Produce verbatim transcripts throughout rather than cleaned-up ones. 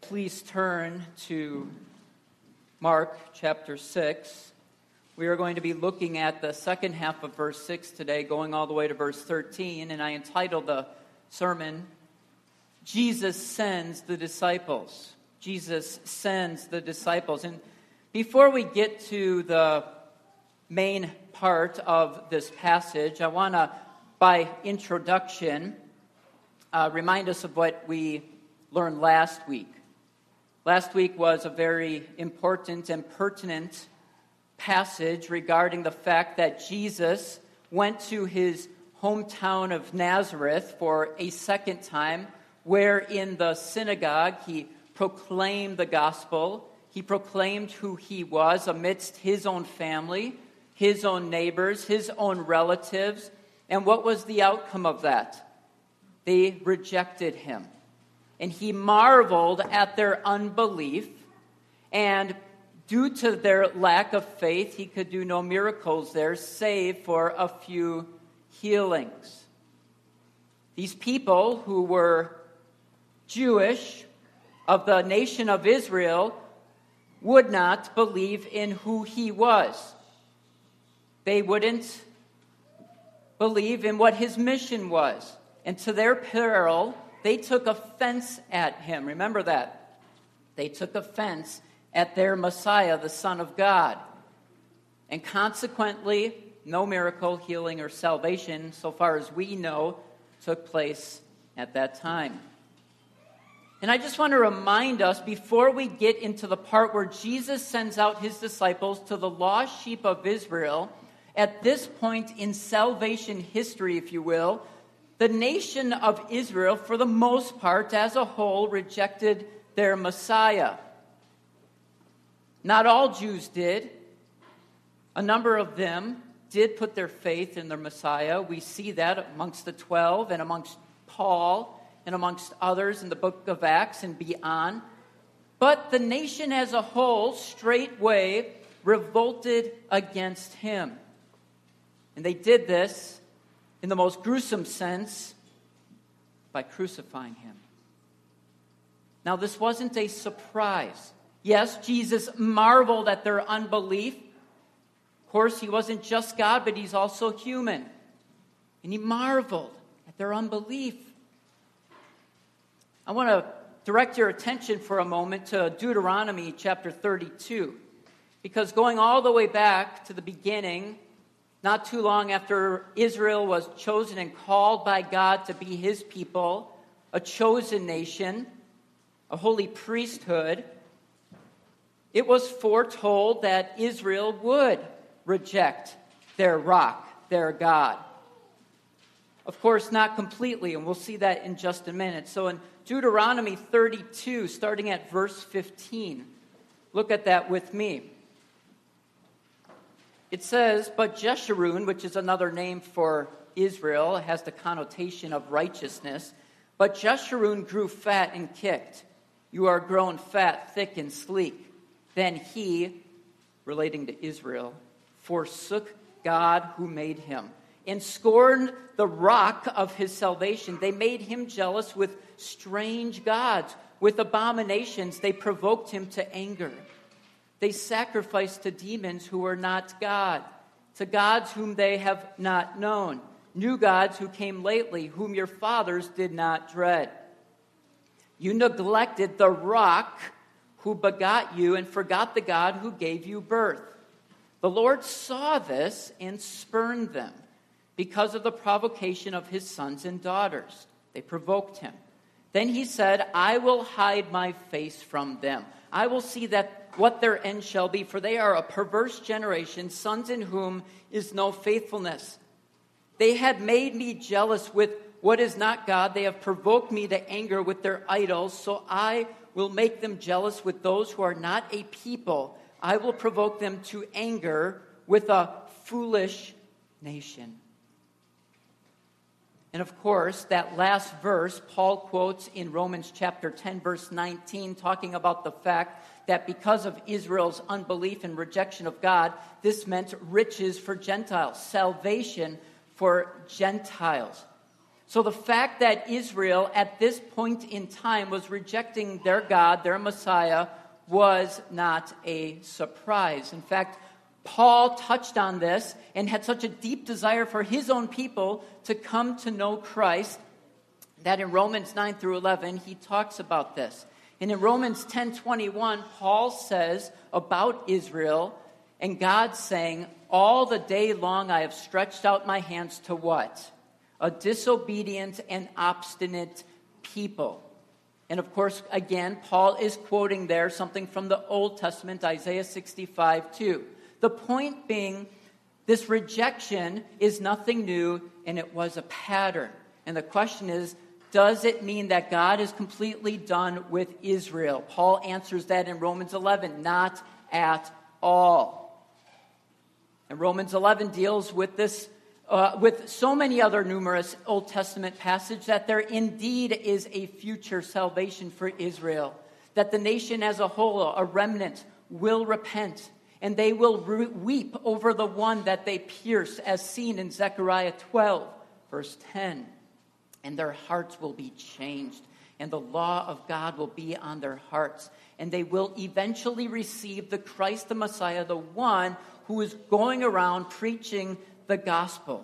please turn to Mark chapter six. We are going to be looking at the second half of verse six today, going all the way to verse thirteen, and I entitled the sermon, Jesus Sends the Disciples. Jesus sends the disciples. And before we get to the main part of this passage, I want to, by introduction, uh, remind us of what we learned last week. Last week was a very important and pertinent passage regarding the fact that Jesus went to his hometown of Nazareth for a second time, where in the synagogue he proclaimed the gospel. He proclaimed who he was amidst his own family, his own neighbors, his own relatives. And what was the outcome of that? They rejected him. And he marveled at their unbelief, and due to their lack of faith, he could do no miracles there, save for a few healings. These people who were Jewish, of the nation of Israel, would not believe in who he was. They wouldn't believe in what his mission was. And to their peril, they took offense at him. Remember that. They took offense at their Messiah, the Son of God. And consequently, no miracle, healing, or salvation, so far as we know, took place at that time. And I just want to remind us, before we get into the part where Jesus sends out his disciples to the lost sheep of Israel, at this point in salvation history, if you will, the nation of Israel, for the most part, as a whole, rejected their Messiah. Not all Jews did. A number of them did put their faith in their Messiah. We see that amongst the twelve and amongst Paul and amongst others in the book of Acts and beyond. But the nation as a whole straightway revolted against him. And they did this in the most gruesome sense, by crucifying him. Now, this wasn't a surprise. Yes, Jesus marveled at their unbelief. Of course, he wasn't just God, but he's also human. And he marveled at their unbelief. I want to direct your attention for a moment to Deuteronomy chapter thirty-two. Because going all the way back to the beginning, not too long after Israel was chosen and called by God to be his people, a chosen nation, a holy priesthood, it was foretold that Israel would reject their rock, their God. Of course, not completely, and we'll see that in just a minute. So in Deuteronomy thirty-two, starting at verse fifteen, look at that with me. It says, but Jeshurun, which is another name for Israel, has the connotation of righteousness. But Jeshurun grew fat and kicked. You are grown fat, thick, and sleek. Then he, relating to Israel, forsook God who made him and scorned the rock of his salvation. They made him jealous with strange gods. With abominations, they provoked him to anger. They sacrificed to demons who were not God, to gods whom they have not known, new gods who came lately, whom your fathers did not dread. You neglected the rock who begot you and forgot the God who gave you birth. The Lord saw this and spurned them because of the provocation of his sons and daughters. They provoked him. Then he said, I will hide my face from them. I will see that what their end shall be, for they are a perverse generation, sons in whom is no faithfulness. They had made me jealous with what is not God. They have provoked me to anger with their idols, so I will make them jealous with those who are not a people. I will provoke them to anger with a foolish nation. And of course, that last verse, Paul quotes in Romans chapter ten, verse nineteen, talking about the fact that because of Israel's unbelief and rejection of God, this meant riches for Gentiles, salvation for Gentiles. So the fact that Israel at this point in time was rejecting their God, their Messiah, was not a surprise. In fact, Paul touched on this and had such a deep desire for his own people to come to know Christ that in Romans nine through eleven, he talks about this. And in Romans ten twenty-one, Paul says about Israel, and God saying, all the day long I have stretched out my hands to what? A disobedient and obstinate people. And of course, again, Paul is quoting there something from the Old Testament, Isaiah sixty-five two. The point being, this rejection is nothing new, and it was a pattern. And the question is, does it mean that God is completely done with Israel? Paul answers that in Romans eleven, not at all. And Romans eleven deals with this Uh, with so many other numerous Old Testament passages, that there indeed is a future salvation for Israel, that the nation as a whole, a remnant, will repent, and they will re- weep over the one that they pierce, as seen in Zechariah twelve, verse ten. And their hearts will be changed, and the law of God will be on their hearts, and they will eventually receive the Christ, the Messiah, the one who is going around preaching the gospel.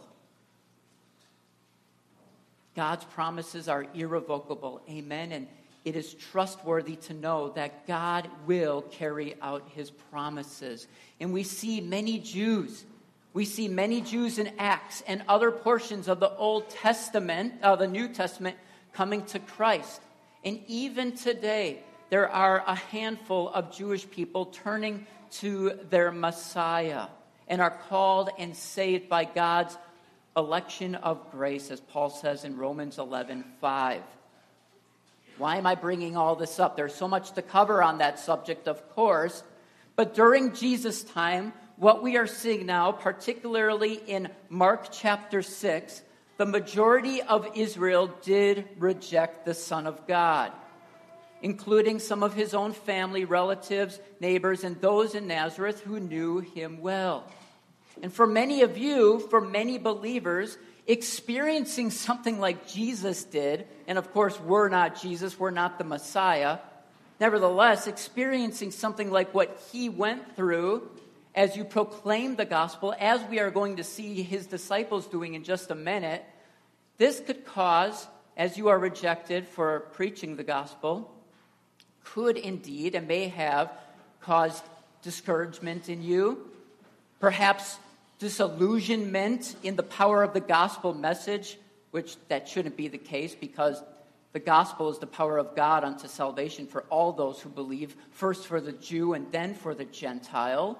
God's promises are irrevocable. Amen. And it is trustworthy to know that God will carry out his promises. And we see many Jews. We see many Jews in Acts and other portions of the Old Testament, uh, the New Testament, coming to Christ. And even today, there are a handful of Jewish people turning to their Messiah and are called and saved by God's election of grace, as Paul says in Romans eleven five. Why am I bringing all this up? There's so much to cover on that subject, of course. But during Jesus' time, what we are seeing now, particularly in Mark chapter six, the majority of Israel did reject the Son of God, including some of his own family, relatives, neighbors, and those in Nazareth who knew him well. And for many of you, for many believers, experiencing something like Jesus did, and of course we're not Jesus, we're not the Messiah, nevertheless, experiencing something like what he went through as you proclaim the gospel, as we are going to see his disciples doing in just a minute, this could cause, as you are rejected for preaching the gospel, could indeed and may have caused discouragement in you, perhaps disillusionment in the power of the gospel message, which that shouldn't be the case, because the gospel is the power of God unto salvation for all those who believe, first for the Jew and then for the Gentile.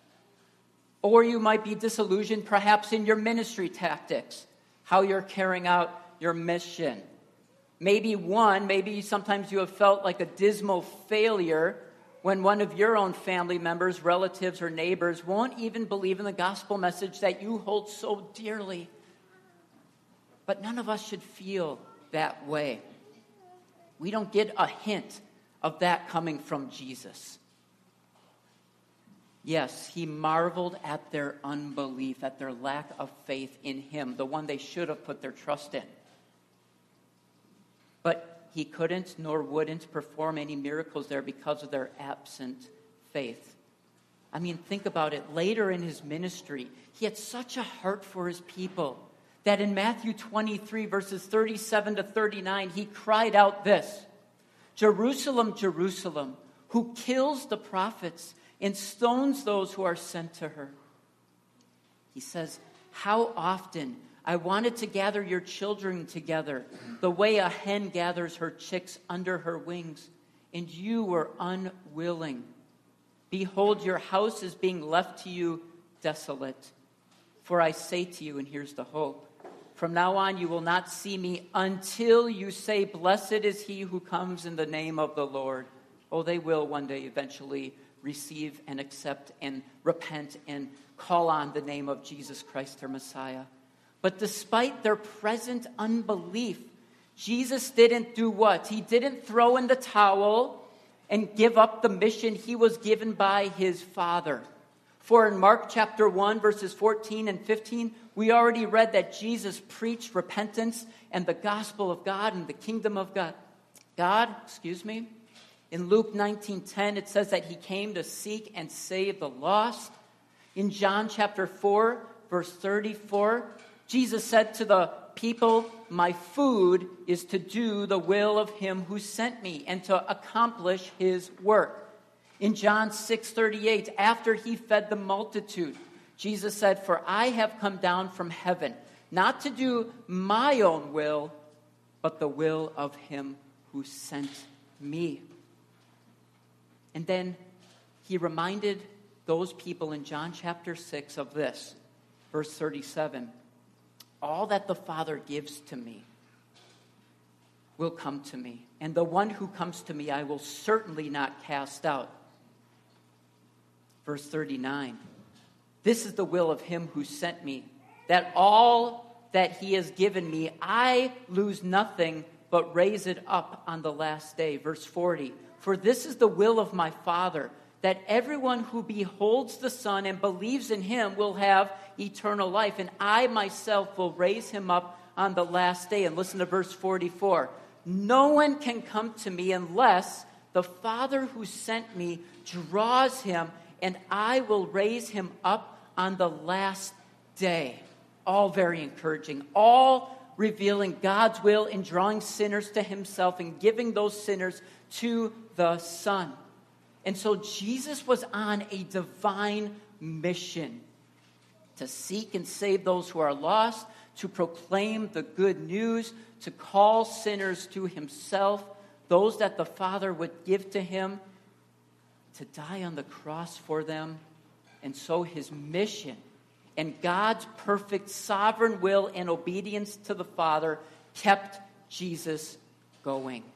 Or you might be disillusioned perhaps in your ministry tactics, how you're carrying out your mission. Maybe one, maybe sometimes you have felt like a dismal failure when one of your own family members, relatives, or neighbors won't even believe in the gospel message that you hold so dearly. But none of us should feel that way. We don't get a hint of that coming from Jesus. Yes, he marveled at their unbelief, at their lack of faith in him, the one they should have put their trust in. But he couldn't nor wouldn't perform any miracles there because of their absent faith. I mean, think about it. Later in his ministry, he had such a heart for his people that in Matthew twenty-three, verses thirty-seven to thirty-nine, he cried out this, "Jerusalem, Jerusalem, who kills the prophets and stones those who are sent to her." He says, "How often I wanted to gather your children together the way a hen gathers her chicks under her wings, and you were unwilling. Behold, your house is being left to you desolate. For I say to you," and here's the hope, "from now on you will not see me until you say, 'Blessed is he who comes in the name of the Lord.'" Oh, they will one day eventually receive and accept and repent and call on the name of Jesus Christ, their Messiah. But despite their present unbelief, Jesus didn't do what? He didn't throw in the towel and give up the mission he was given by his Father. For in Mark chapter one, verses fourteen and fifteen, we already read that Jesus preached repentance and the gospel of God and the kingdom of God. God, excuse me. In Luke nineteen ten, it says that he came to seek and save the lost. In John chapter four, verse thirty-four, Jesus said to the people, my food is to do the will of him who sent me and to accomplish his work. In John six thirty-eight, after he fed the multitude, Jesus said, for I have come down from heaven, not to do my own will, but the will of him who sent me. And then he reminded those people in John chapter six of this, verse thirty-seven. All that the Father gives to me will come to me, and the one who comes to me I will certainly not cast out. Verse thirty-nine, this is the will of him who sent me, that all that he has given me, I lose nothing, but raise it up on the last day. Verse forty, for this is the will of my Father, that everyone who beholds the Son and believes in him will have eternal life, and I myself will raise him up on the last day. And listen to verse forty-four, no one can come to me unless the Father who sent me draws him, and I will raise him up on the last day. All very encouraging. All revealing God's will in drawing sinners to himself and giving those sinners to the Son. And so Jesus was on a divine mission to seek and save those who are lost, to proclaim the good news, to call sinners to himself, those that the Father would give to him, to die on the cross for them. And so his mission and God's perfect sovereign will and obedience to the Father kept Jesus going.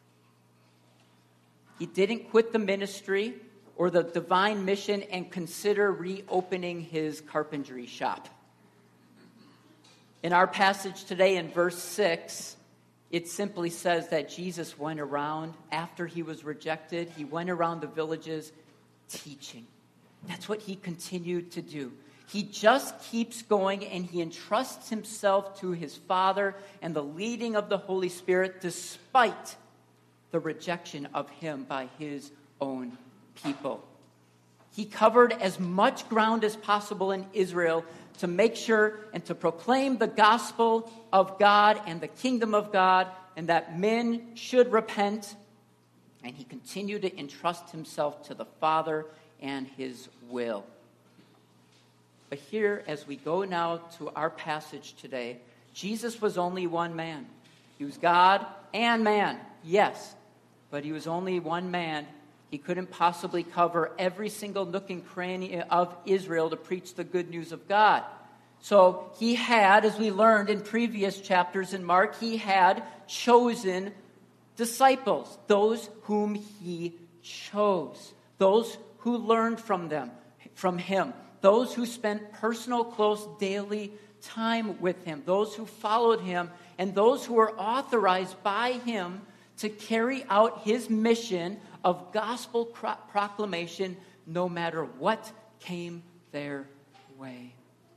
He didn't quit the ministry or the divine mission and consider reopening his carpentry shop. In our passage today in verse six, it simply says that Jesus went around, after he was rejected, he went around the villages teaching. That's what he continued to do. He just keeps going, and he entrusts himself to his Father and the leading of the Holy Spirit despite the rejection of him by his own people. He covered as much ground as possible in Israel to make sure and to proclaim the gospel of God and the kingdom of God, and that men should repent. And he continued to entrust himself to the Father and his will. But here, as we go now to our passage today, Jesus was only one man. He was God and man, yes, but he was only one man. He couldn't possibly cover every single nook and cranny of Israel to preach the good news of God. So he had, as we learned in previous chapters in Mark, he had chosen disciples, those whom he chose, those who learned from them, from him, those who spent personal, close, daily time with him, those who followed him, and those who were authorized by him to carry out his mission of gospel pro- proclamation no matter what came their way.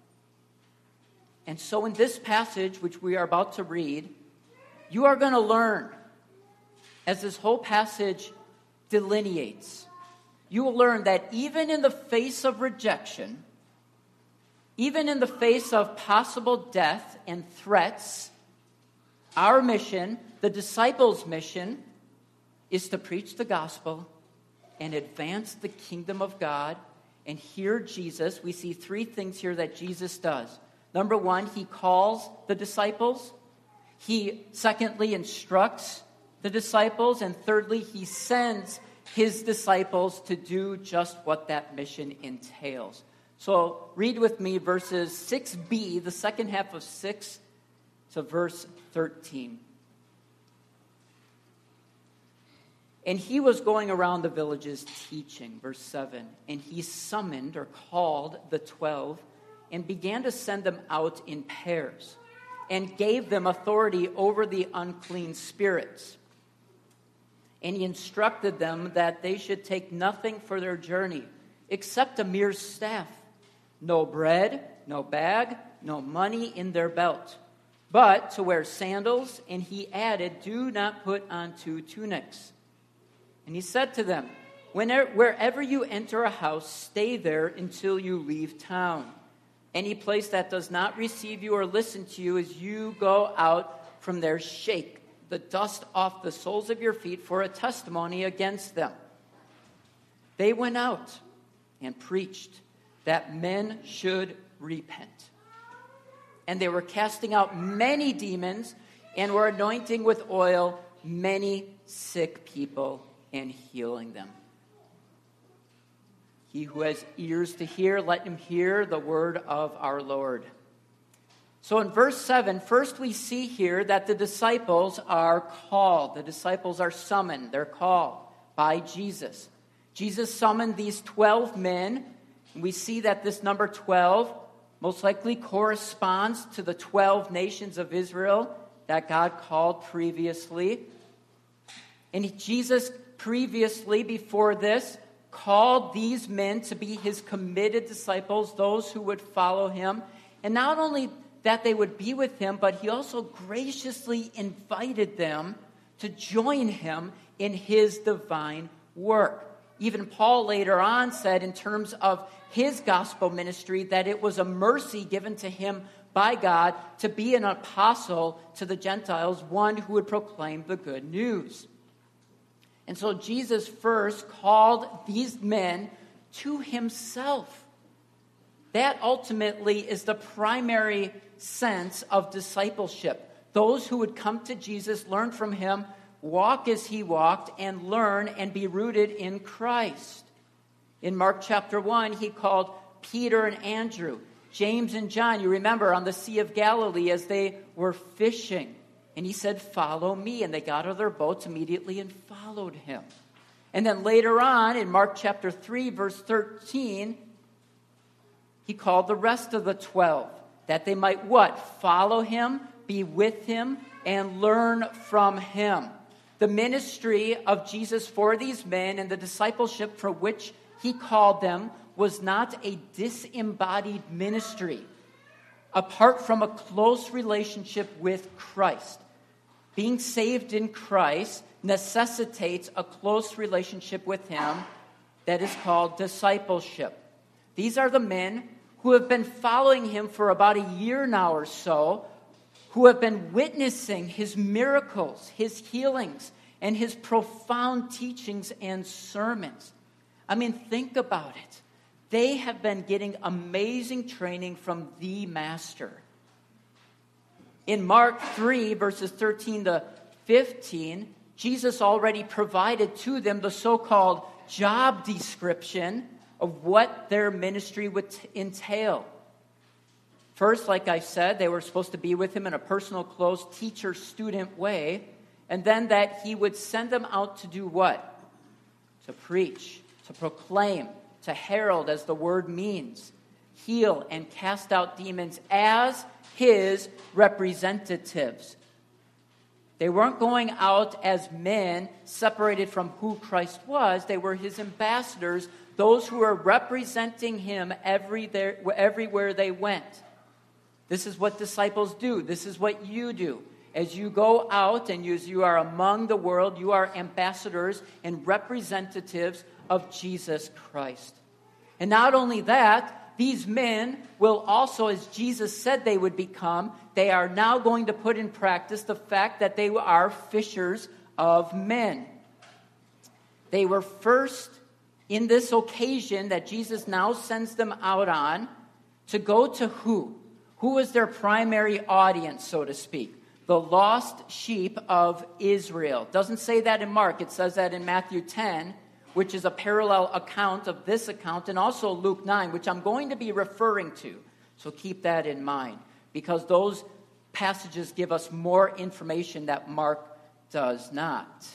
And so in this passage, which we are about to read, you are going to learn, as this whole passage delineates, you will learn that even in the face of rejection, even in the face of possible death and threats, our mission, the disciples' mission, is to preach the gospel and advance the kingdom of God. And here Jesus, we see three things here that Jesus does. Number one, he calls the disciples. He, secondly, instructs the disciples. And thirdly, he sends his disciples to do just what that mission entails. So read with me verses six b, the second half of six, to verse thirteen. And he was going around the villages teaching, verse seven. And he summoned or called the twelve and began to send them out in pairs and gave them authority over the unclean spirits. And he instructed them that they should take nothing for their journey, except a mere staff. No bread, no bag, no money in their belt, but to wear sandals, and he added, do not put on two tunics. And he said to them, Whenever, wherever you enter a house, stay there until you leave town. Any place that does not receive you or listen to you as you go out from there, shake the dust off the soles of your feet for a testimony against them. They went out and preached that men should repent. And they were casting out many demons and were anointing with oil many sick people and healing them. He who has ears to hear, let him hear the word of our Lord. So in verse seven, first we see here that the disciples are called. The disciples are summoned. They're called by Jesus. Jesus summoned these twelve men. And we see that this number twelve most likely corresponds to the twelve nations of Israel that God called previously. And Jesus previously, before this, called these men to be his committed disciples, those who would follow him. And not only that they would be with him, but he also graciously invited them to join him in his divine work. Even Paul later on said in terms of his gospel ministry that it was a mercy given to him by God to be an apostle to the Gentiles, one who would proclaim the good news. And so Jesus first called these men to himself. That ultimately is the primary sense of discipleship. Those who would come to Jesus, learn from him, walk as he walked, and learn and be rooted in Christ. In Mark chapter one, he called Peter and Andrew, James and John, you remember, on the Sea of Galilee as they were fishing. And he said, follow me. And they got out of their boats immediately and followed him. And then later on, in Mark chapter three, verse thirteen, he called the rest of the twelve, that they might what? Follow him, be with him, and learn from him. The ministry of Jesus for these men and the discipleship for which he called them was not a disembodied ministry. Apart from a close relationship with Christ, being saved in Christ necessitates a close relationship with him that is called discipleship. These are the men who have been following him for about a year now or so, who have been witnessing his miracles, his healings, and his profound teachings and sermons. I mean, think about it. They have been getting amazing training from the Master. In Mark three, verses thirteen to fifteen, Jesus already provided to them the so-called job description of what their ministry would t- entail. First, like I said, they were supposed to be with him in a personal, close, teacher-student way. And then that he would send them out to do what? To preach, to proclaim, to herald, as the word means, heal and cast out demons as his representatives. They weren't going out as men separated from who Christ was. They were his ambassadors, those who were representing him every there, everywhere they went. This is what disciples do. This is what you do. As you go out and as you are among the world, you are ambassadors and representatives of Jesus Christ. And not only that, these men will also, as Jesus said they would become, they are now going to put in practice the fact that they are fishers of men. They were first in this occasion that Jesus now sends them out on to go to who? Who was their primary audience, so to speak? The lost sheep of Israel. Doesn't say that in Mark. It says that in Matthew ten, which is a parallel account of this account, and also Luke nine, which I'm going to be referring to. So keep that in mind, because those passages give us more information that Mark does not.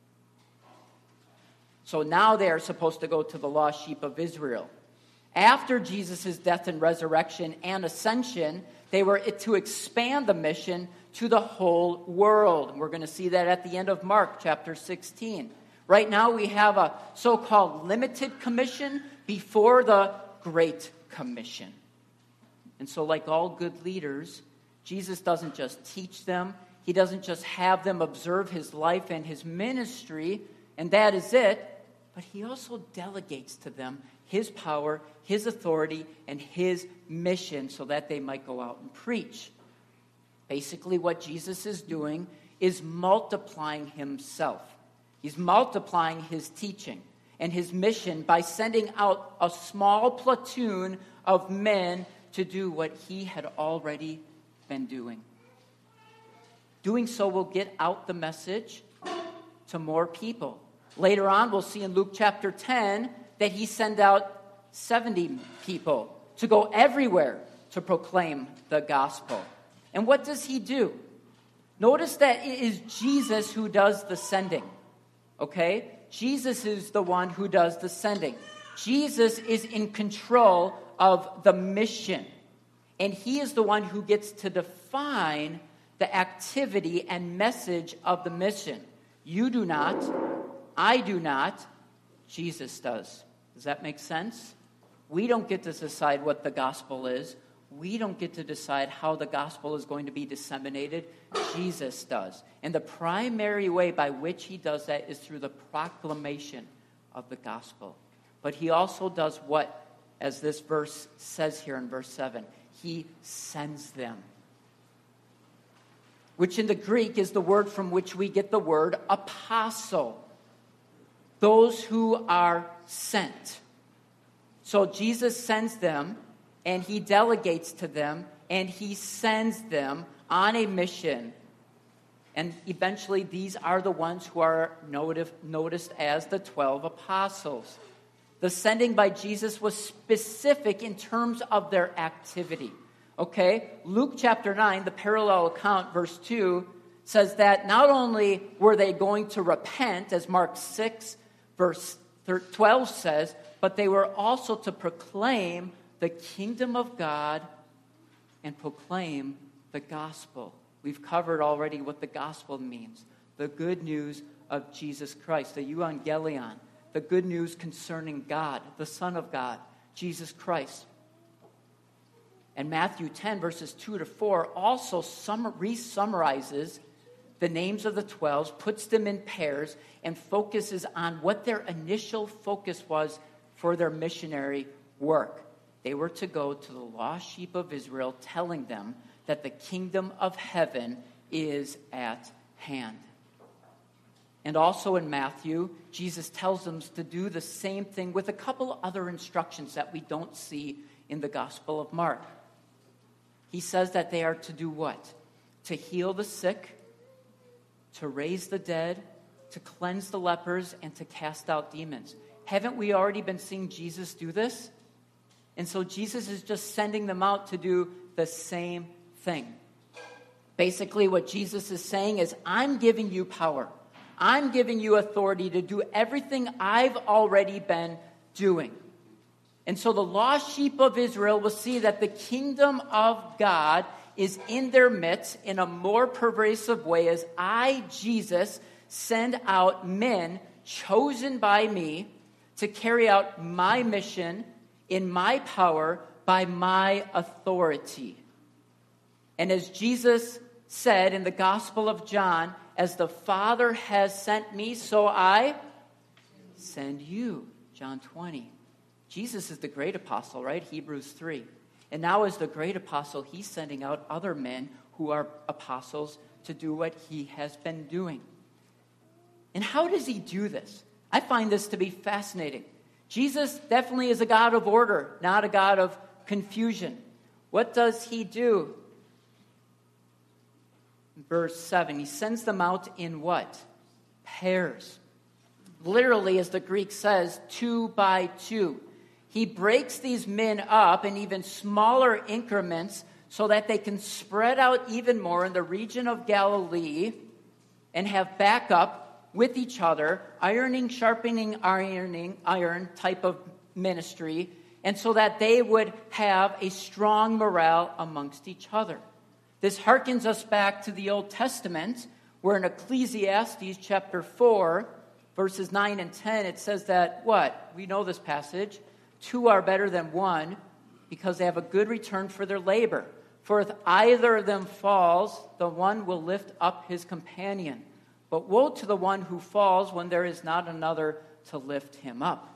So now they are supposed to go to the lost sheep of Israel. After Jesus' death and resurrection and ascension, they were to expand the mission to the whole world. We're going to see that at the end of Mark chapter sixteen, Right now we have a so-called limited commission before the Great Commission. And so like all good leaders, Jesus doesn't just teach them. He doesn't just have them observe his life and his ministry, and that is it. But he also delegates to them his power, his authority, and his mission so that they might go out and preach. Basically, what Jesus is doing is multiplying himself. He's multiplying his teaching and his mission by sending out a small platoon of men to do what he had already been doing. Doing so will get out the message to more people. Later on, we'll see in Luke chapter ten that he sent out seventy people to go everywhere to proclaim the gospel. And what does he do? Notice that it is Jesus who does the sending. Okay? Jesus is the one who does the sending. Jesus is in control of the mission. And he is the one who gets to define the activity and message of the mission. You do not. I do not. Jesus does. Does that make sense? We don't get to decide what the gospel is. We don't get to decide how the gospel is going to be disseminated. Jesus does. And the primary way by which he does that is through the proclamation of the gospel. But he also does what, as this verse says here in verse seven, he sends them. Which in the Greek is the word from which we get the word apostle. Those who are sent. So Jesus sends them, and he delegates to them, and he sends them on a mission. And eventually these are the ones who are notif- noticed as the twelve apostles. The sending by Jesus was specific in terms of their activity. Okay? Luke chapter nine, the parallel account, verse two, says that not only were they going to repent, as Mark six, verse twelve says, but they were also to proclaim the kingdom of God and proclaim the gospel. We've covered already what the gospel means. The good news of Jesus Christ, the euangelion, the good news concerning God, the Son of God, Jesus Christ. And Matthew ten, verses two to four, also sum- re-summarizes the names of the twelve, puts them in pairs, and focuses on what their initial focus was for their missionary work. They were to go to the lost sheep of Israel, telling them that the kingdom of heaven is at hand. And also in Matthew, Jesus tells them to do the same thing with a couple other instructions that we don't see in the Gospel of Mark. He says that they are to do what? To heal the sick, to raise the dead, to cleanse the lepers, and to cast out demons. Haven't we already been seeing Jesus do this? And so Jesus is just sending them out to do the same thing. Basically, what Jesus is saying is, I'm giving you power. I'm giving you authority to do everything I've already been doing. And so the lost sheep of Israel will see that the kingdom of God is in their midst in a more pervasive way as I, Jesus, send out men chosen by me to carry out my mission in my power by my authority. And as Jesus said in the Gospel of John, as the Father has sent me, so I send you. John twenty. Jesus is the great apostle, right? Hebrews three. And now as the great apostle, he's sending out other men who are apostles to do what he has been doing. And how does he do this? I find this to be fascinating. Jesus definitely is a God of order, not a God of confusion. What does he do? Verse seven, he sends them out in what? Pairs. Literally, as the Greek says, two by two. He breaks these men up in even smaller increments so that they can spread out even more in the region of Galilee and have backup with each other, ironing, sharpening, ironing, iron type of ministry, and so that they would have a strong morale amongst each other. This harkens us back to the Old Testament, where in Ecclesiastes chapter four, verses nine and ten, it says that, what? We know this passage. Two are better than one because they have a good return for their labor. For if either of them falls, the one will lift up his companion. But woe to the one who falls when there is not another to lift him up.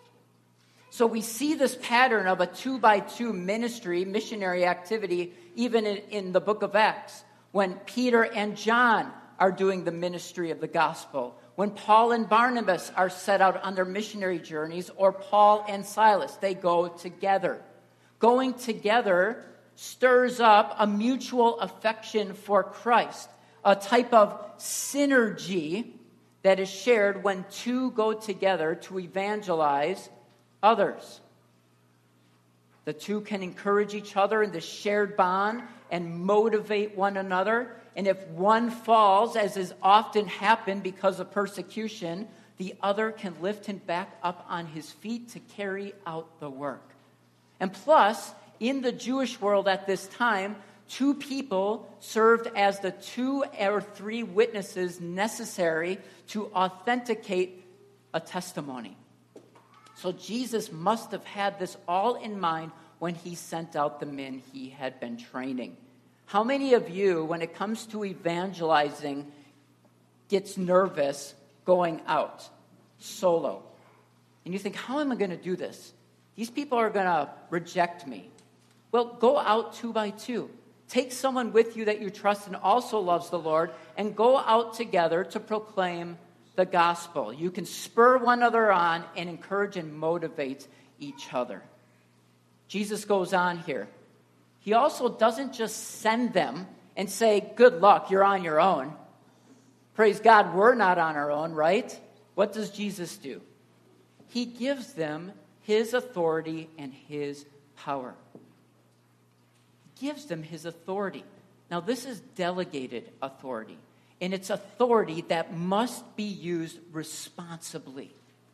So we see this pattern of a two-by-two ministry, missionary activity, even in, in the book of Acts, when Peter and John are doing the ministry of the gospel, when Paul and Barnabas are set out on their missionary journeys, or Paul and Silas, they go together. Going together stirs up a mutual affection for Christ, a type of synergy that is shared when two go together to evangelize others. The two can encourage each other in this shared bond and motivate one another. And if one falls, as is often happened because of persecution, the other can lift him back up on his feet to carry out the work. And plus, in the Jewish world at this time, two people served as the two or three witnesses necessary to authenticate a testimony. So Jesus must have had this all in mind when he sent out the men he had been training. How many of you, when it comes to evangelizing, gets nervous going out solo? And you think, how am I going to do this? These people are going to reject me. Well, go out two by two. Take someone with you that you trust and also loves the Lord, and go out together to proclaim the gospel. You can spur one another on and encourage and motivate each other. Jesus goes on here. He also doesn't just send them and say, good luck, you're on your own. Praise God, we're not on our own, right? What does Jesus do? He gives them his authority and his power. He gives them his authority. Now, this is delegated authority, and it's authority that must be used responsibly.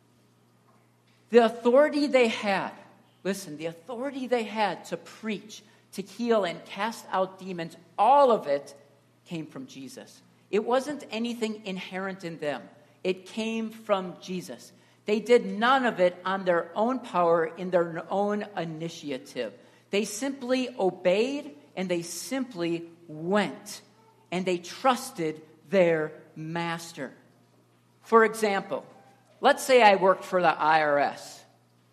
The authority they had, listen, the authority they had to preach, to heal, and cast out demons, all of it came from Jesus. It wasn't anything inherent in them. It came from Jesus. They did none of it on their own power, in their own initiative. They simply obeyed, and they simply went, and they trusted their master. For example, let's say I worked for the I R S.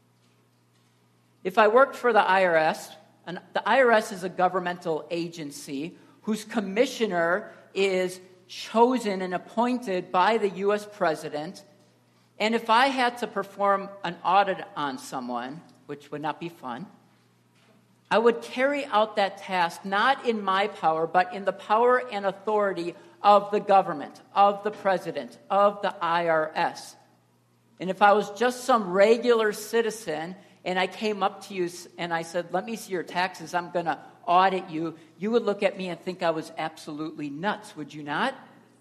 If I worked for the I R S, and the I R S is a governmental agency whose commissioner is chosen and appointed by the U S president. And if I had to perform an audit on someone, which would not be fun, I would carry out that task not in my power, but in the power and authority of the government, of the president, of the I R S. And if I was just some regular citizen and I came up to you and I said, let me see your taxes, I'm going to audit you, you would look at me and think I was absolutely nuts, would you not?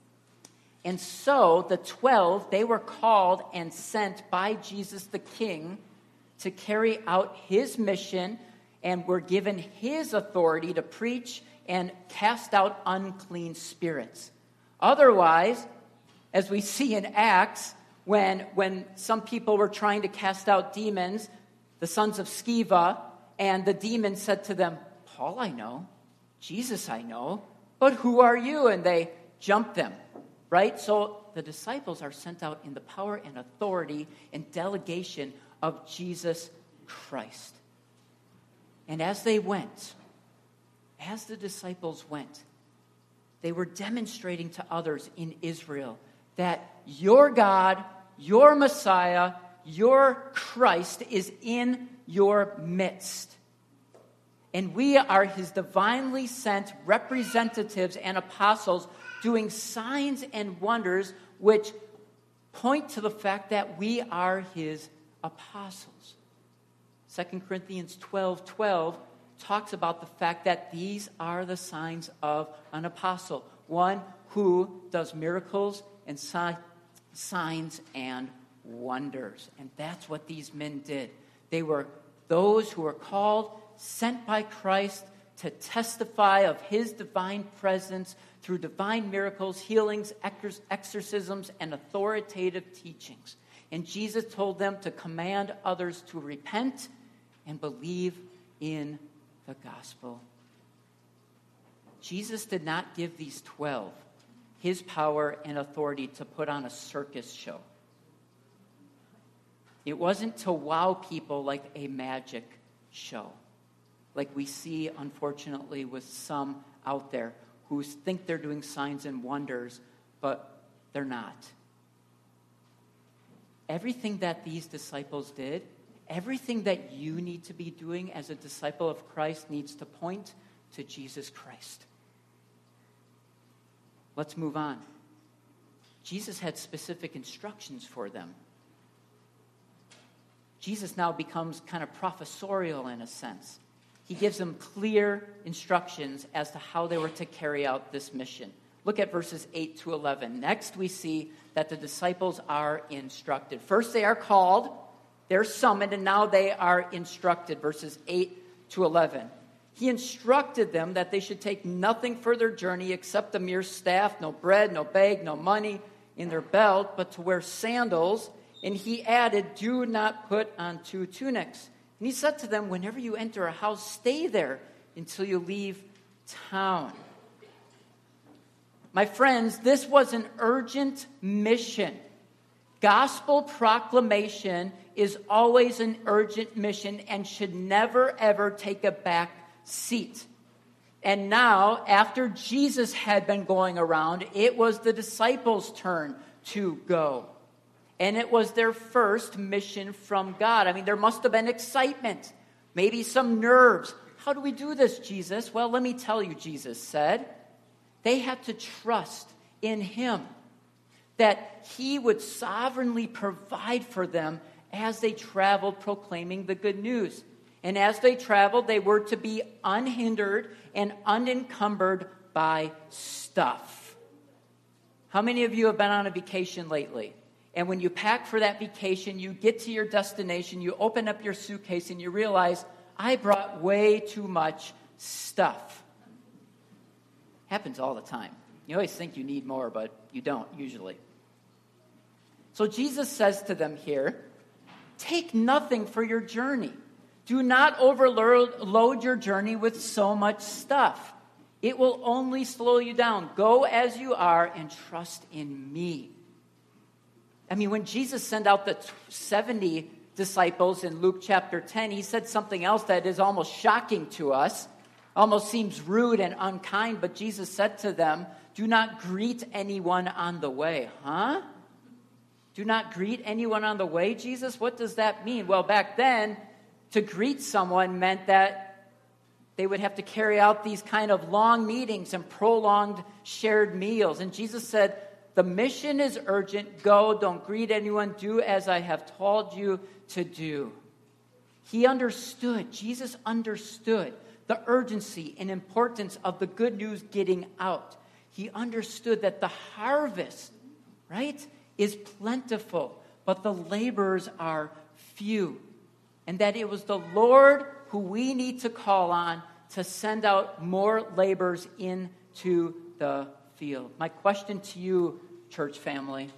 And so the twelve, they were called and sent by Jesus the King to carry out his mission, and were given his authority to preach and cast out unclean spirits. Otherwise, as we see in Acts, when, when some people were trying to cast out demons, the sons of Sceva, and the demon said to them, Paul I know, Jesus I know, but who are you? And they jumped them, right? So the disciples are sent out in the power and authority and delegation of Jesus Christ. And as they went, as the disciples went, they were demonstrating to others in Israel that your God, your Messiah, your Christ is in your midst. And we are his divinely sent representatives and apostles doing signs and wonders which point to the fact that we are his apostles. Second Corinthians twelve twelve talks about the fact that these are the signs of an apostle, one who does miracles and si- signs and wonders. And that's what these men did. They were those who were called, sent by Christ to testify of his divine presence through divine miracles, healings, exor- exorcisms, and authoritative teachings. And Jesus told them to command others to repent and believe in the gospel. Jesus did not give these twelve his power and authority to put on a circus show. It wasn't to wow people like a magic show, like we see, unfortunately, with some out there who think they're doing signs and wonders, but they're not. Everything that these disciples did, everything that you need to be doing as a disciple of Christ needs to point to Jesus Christ. Let's move on. Jesus had specific instructions for them. Jesus now becomes kind of professorial in a sense. He gives them clear instructions as to how they were to carry out this mission. Look at verses eight to eleven. Next, we see that the disciples are instructed. First, they are called, they're summoned, and now they are instructed. Verses eight to eleven. He instructed them that they should take nothing for their journey except a mere staff, no bread, no bag, no money in their belt, but to wear sandals. And he added, do not put on two tunics. And he said to them, whenever you enter a house, stay there until you leave town. My friends, this was an urgent mission. Gospel proclamation is always an urgent mission and should never, ever take a back seat. And now, after Jesus had been going around, it was the disciples' turn to go. And it was their first mission from God. I mean, there must have been excitement, maybe some nerves. How do we do this, Jesus? Well, let me tell you, Jesus said. They had to trust in him, that he would sovereignly provide for them as they traveled proclaiming the good news. And as they traveled, they were to be unhindered and unencumbered by stuff. How many of you have been on a vacation lately? And when you pack for that vacation, you get to your destination, you open up your suitcase, and you realize, I brought way too much stuff. Happens all the time. You always think you need more, but you don't usually. So Jesus says to them here, take nothing for your journey. Do not overload your journey with so much stuff. It will only slow you down. Go as you are and trust in me. I mean, when Jesus sent out the seventy disciples in Luke chapter ten, he said something else that is almost shocking to us, almost seems rude and unkind, but Jesus said to them, do not greet anyone on the way. Huh? Do not greet anyone on the way, Jesus? What does that mean? Well, back then, to greet someone meant that they would have to carry out these kind of long meetings and prolonged shared meals. And Jesus said, the mission is urgent. Go, don't greet anyone. Do as I have told you to do. He understood, Jesus understood the urgency and importance of the good news getting out. He understood that the harvest, right, is plentiful, but the laborers are few. And that it was the Lord who we need to call on to send out more laborers into the field. My question to you, church family,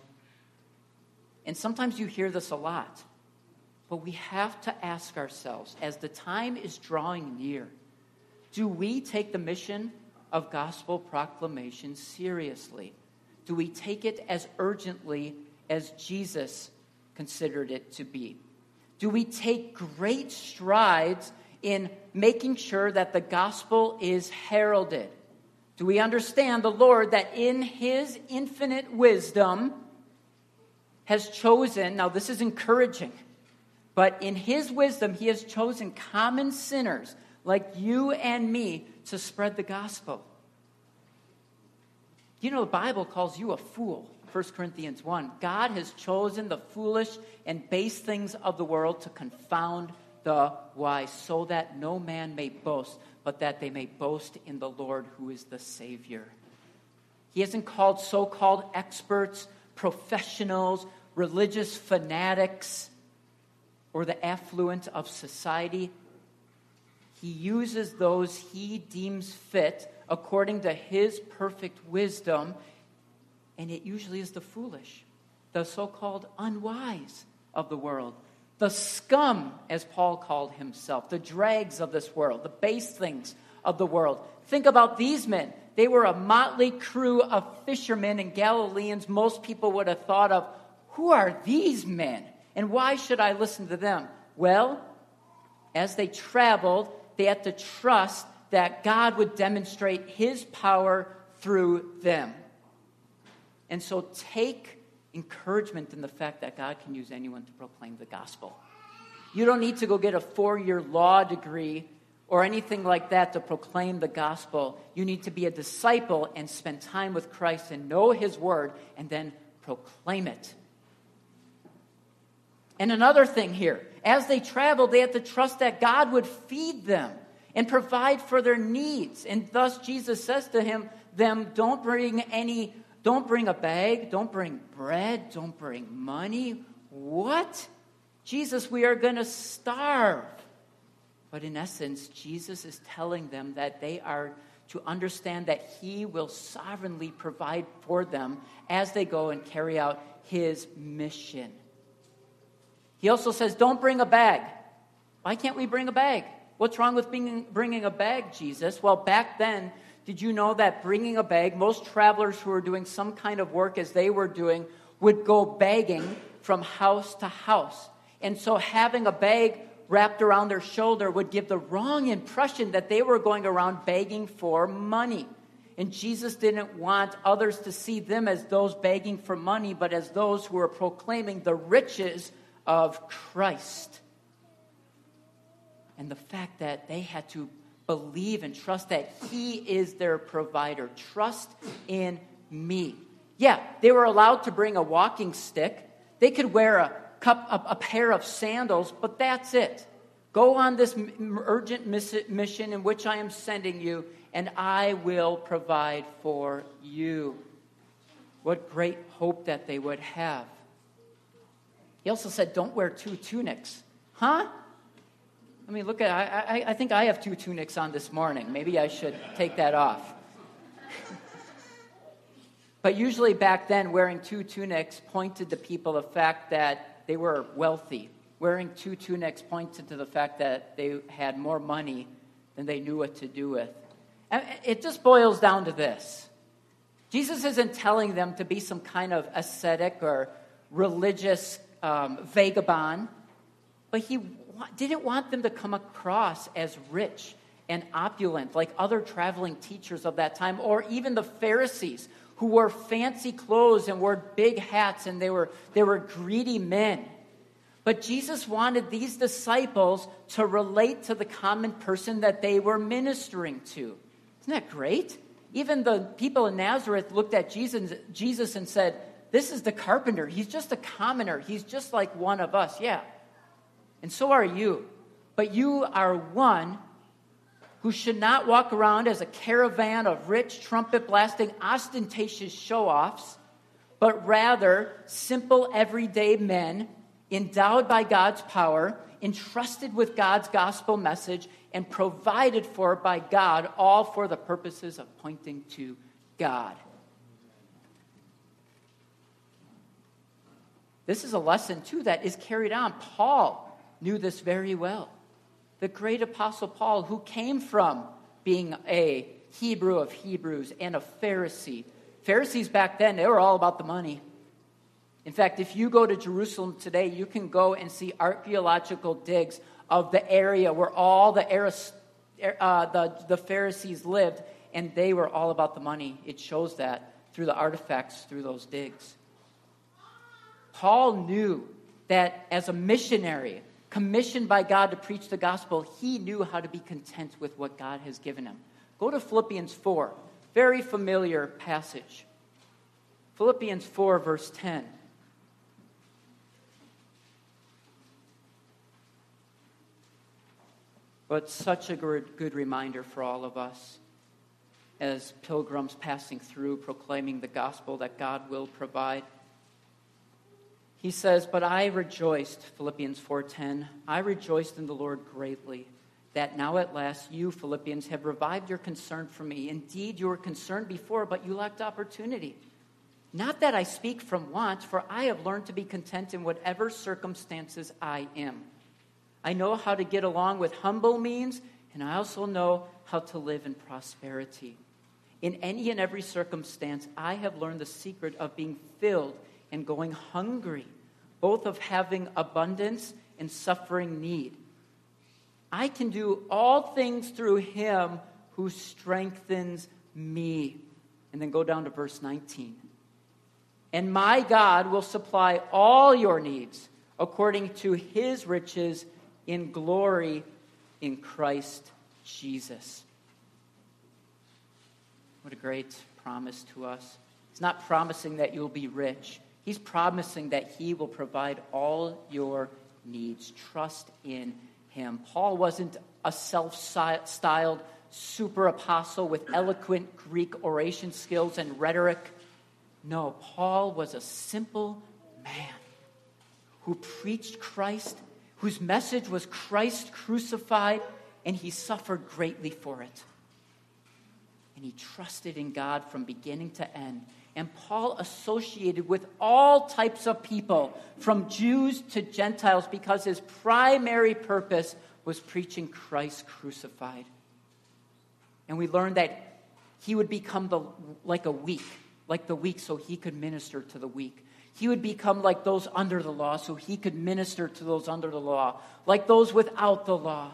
and sometimes you hear this a lot, but we have to ask ourselves, as the time is drawing near, do we take the mission of gospel proclamation seriously? Do we take it as urgently as Jesus considered it to be? Do we take great strides in making sure that the gospel is heralded? Do we understand the Lord that in his infinite wisdom has chosen, now this is encouraging, but in his wisdom he has chosen common sinners like you and me to spread the gospel? You know, the Bible calls you a fool. First Corinthians one. God has chosen the foolish and base things of the world to confound the wise, so that no man may boast, but that they may boast in the Lord who is the Savior. He hasn't called so-called experts, professionals, religious fanatics, or the affluent of society. He uses those he deems fit according to his perfect wisdom. And it usually is the foolish, the so-called unwise of the world, the scum, as Paul called himself, the dregs of this world, the base things of the world. Think about these men. They were a motley crew of fishermen and Galileans. Most people would have thought of, who are these men? And why should I listen to them? Well, as they traveled, they had to trust that God would demonstrate his power through them. And so take encouragement in the fact that God can use anyone to proclaim the gospel. You don't need to go get a four-year law degree or anything like that to proclaim the gospel. You need to be a disciple and spend time with Christ and know his word and then proclaim it. And another thing here, as they traveled, they had to trust that God would feed them and provide for their needs. And thus Jesus says to him, them, don't bring any, don't bring a bag, don't bring bread, don't bring money. What? Jesus, we are going to starve. But in essence, Jesus is telling them that they are to understand that he will sovereignly provide for them as they go and carry out his mission. He also says, don't bring a bag. Why can't we bring a bag? What's wrong with bringing, bringing a bag, Jesus? Well, back then, did you know that bringing a bag, most travelers who were doing some kind of work as they were doing would go begging from house to house. And so having a bag wrapped around their shoulder would give the wrong impression that they were going around begging for money. And Jesus didn't want others to see them as those begging for money, but as those who were proclaiming the riches of Christ. And the fact that they had to believe and trust that he is their provider. Trust in me. Yeah, they were allowed to bring a walking stick. They could wear a cup, a, a pair of sandals, but that's it. Go on this urgent mission in which I am sending you, and I will provide for you. What great hope that they would have. He also said, don't wear two tunics. Huh? I mean, look at, I, I, I think I have two tunics on this morning. Maybe I should take that off. But usually back then, wearing two tunics pointed to people the fact that they were wealthy. Wearing two tunics pointed to the fact that they had more money than they knew what to do with. And it just boils down to this. Jesus isn't telling them to be some kind of ascetic or religious um, vagabond, but he wa- didn't want them to come across as rich and opulent like other traveling teachers of that time, or even the Pharisees who wore fancy clothes and wore big hats, and they were they were greedy men. But Jesus wanted these disciples to relate to the common person that they were ministering to. Isn't that great? Even the people in Nazareth looked at Jesus, Jesus and said, this is the carpenter. He's just a commoner. He's just like one of us. Yeah. And so are you. But you are one who should not walk around as a caravan of rich, trumpet-blasting, ostentatious show-offs, but rather simple, everyday men endowed by God's power, entrusted with God's gospel message, and provided for by God, all for the purposes of pointing to God. This is a lesson, too, that is carried on. Paul knew this very well. The great apostle Paul, who came from being a Hebrew of Hebrews and a Pharisee. Pharisees back then, they were all about the money. In fact, if you go to Jerusalem today, you can go and see archaeological digs of the area where all the, uh, the, the Pharisees lived, and they were all about the money. It shows that through the artifacts, through those digs. Paul knew that as a missionary, commissioned by God to preach the gospel, he knew how to be content with what God has given him. Go to Philippians four, very familiar passage. Philippians four, verse ten. But such a good, good reminder for all of us as pilgrims passing through, proclaiming the gospel that God will provide. He says, but I rejoiced, Philippians four ten, I rejoiced in the Lord greatly, that now at last you, Philippians, have revived your concern for me. Indeed, you were concerned before, but you lacked opportunity. Not that I speak from want, for I have learned to be content in whatever circumstances I am. I know how to get along with humble means, and I also know how to live in prosperity. In any and every circumstance, I have learned the secret of being filled and going hungry, both of having abundance and suffering need. I can do all things through him who strengthens me. And then go down to verse nineteen. And my God will supply all your needs according to his riches in glory in Christ Jesus. What a great promise to us. He's not promising that you'll be rich. He's promising that he will provide all your needs. Trust in him. Paul wasn't a self-styled super apostle with eloquent Greek oration skills and rhetoric. No, Paul was a simple man who preached Christ, whose message was Christ crucified, and he suffered greatly for it. And he trusted in God from beginning to end. And Paul associated with all types of people, from Jews to Gentiles, because his primary purpose was preaching Christ crucified. And we learned that he would become the, like a weak, like the weak, so he could minister to the weak. He would become like those under the law, so he could minister to those under the law, like those without the law.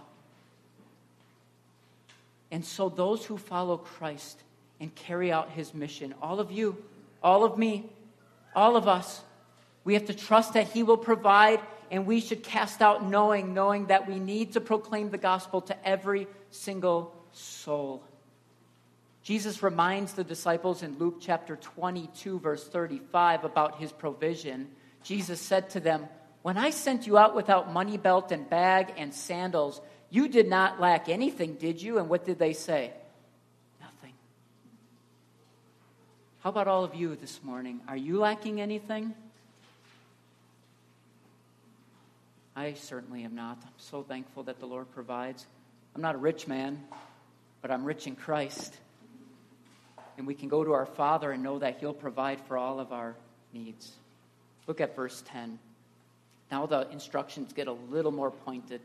And so those who follow Christ and carry out his mission, all of you, all of me, all of us, we have to trust that he will provide, and we should cast out knowing, knowing that we need to proclaim the gospel to every single soul. Jesus reminds the disciples in Luke chapter twenty-two, verse thirty-five, about his provision. Jesus said to them, "When I sent you out without money belt and bag and sandals, you did not lack anything, did you?" And what did they say? Nothing. How about all of you this morning? Are you lacking anything? I certainly am not. I'm so thankful that the Lord provides. I'm not a rich man, but I'm rich in Christ. And we can go to our Father and know that he'll provide for all of our needs. Look at verse ten. Now the instructions get a little more pointed.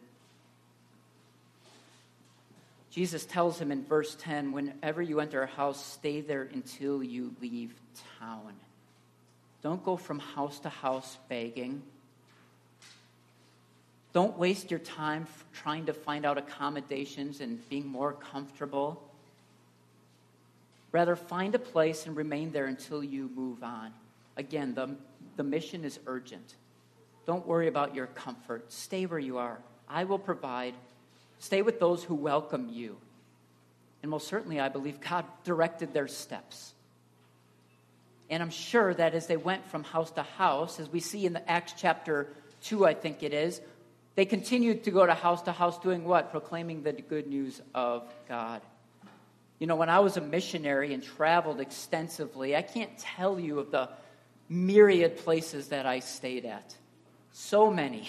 Jesus tells him in verse ten, whenever you enter a house, stay there until you leave town. Don't go from house to house begging. Don't waste your time trying to find out accommodations and being more comfortable. Rather, find a place and remain there until you move on. Again, the, the mission is urgent. Don't worry about your comfort. Stay where you are. I will provide. Stay with those who welcome you. And most certainly, I believe God directed their steps. And I'm sure that as they went from house to house, as we see in the Acts chapter two, I think it is, they continued to go to house to house doing what? Proclaiming the good news of God. You know, when I was a missionary and traveled extensively, I can't tell you of the myriad places that I stayed at. So many.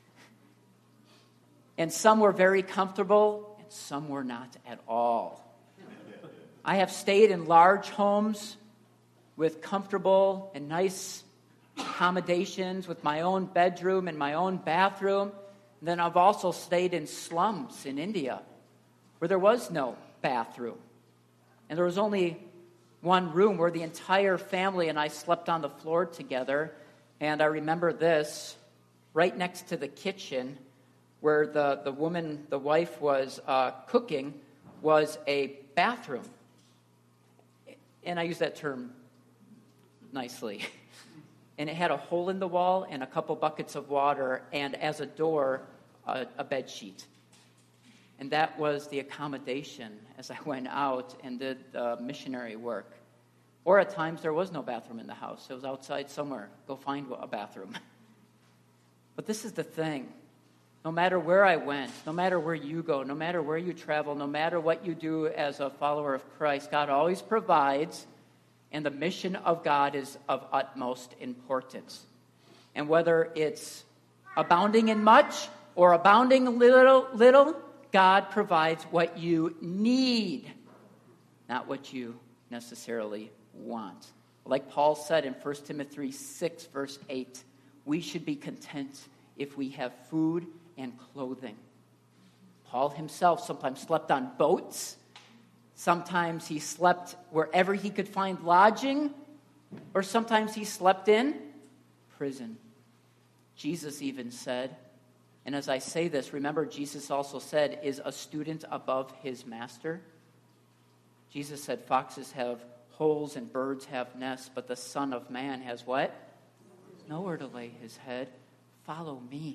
And some were very comfortable, and some were not at all. I have stayed in large homes with comfortable and nice accommodations, with my own bedroom and my own bathroom. And then I've also stayed in slums in India where there was no bathroom. And there was only one room where the entire family and I slept on the floor together. And I remember this, right next to the kitchen where the, the woman, the wife was uh, cooking, was a bathroom. And I use that term nicely. And it had a hole in the wall and a couple buckets of water, and as a door, a, a bed sheet. And that was the accommodation as I went out and did uh, missionary work. Or at times there was no bathroom in the house. It was outside somewhere. Go find a bathroom. But this is the thing. No matter where I went, no matter where you go, no matter where you travel, no matter what you do as a follower of Christ, God always provides, and the mission of God is of utmost importance. And whether it's abounding in much or abounding little, little, God provides what you need, not what you necessarily want. Like Paul said in First Timothy six, verse eight, we should be content if we have food and clothing. Paul himself sometimes slept on boats. Sometimes he slept wherever he could find lodging, or sometimes he slept in prison. Jesus even said, and as I say this, remember Jesus also said, is a student above his master? Jesus said, foxes have holes and birds have nests, but the Son of Man has what? Nowhere to lay his head. Follow me.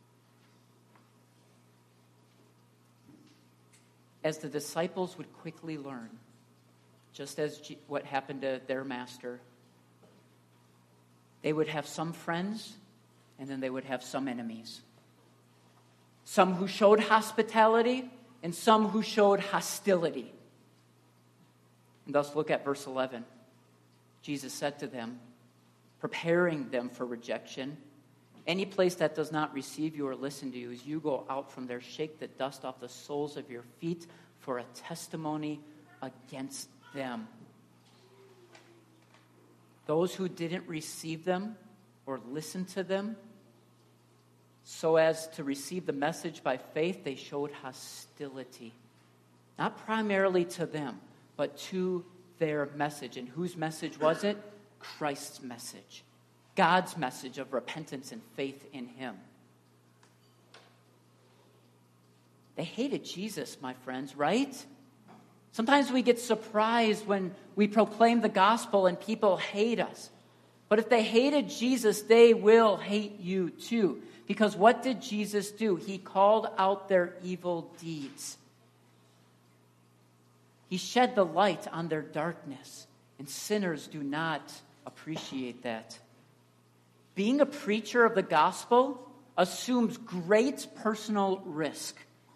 As the disciples would quickly learn, just as G- what happened to their master, they would have some friends, and then they would have some enemies. Some who showed hospitality, and some who showed hostility. And thus look at verse eleven. Jesus said to them, preparing them for rejection, any place that does not receive you or listen to you, as you go out from there, shake the dust off the soles of your feet for a testimony against them. Those who didn't receive them or listen to them, so as to receive the message by faith, they showed hostility. Not primarily to them, but to their message. And whose message was it? Christ's message. God's message of repentance and faith in him. They hated Jesus, my friends, right? Sometimes we get surprised when we proclaim the gospel and people hate us. But if they hated Jesus, they will hate you too. Because what did Jesus do? He called out their evil deeds. He shed the light on their darkness, and sinners do not appreciate that. Being a preacher of the gospel assumes great personal risk.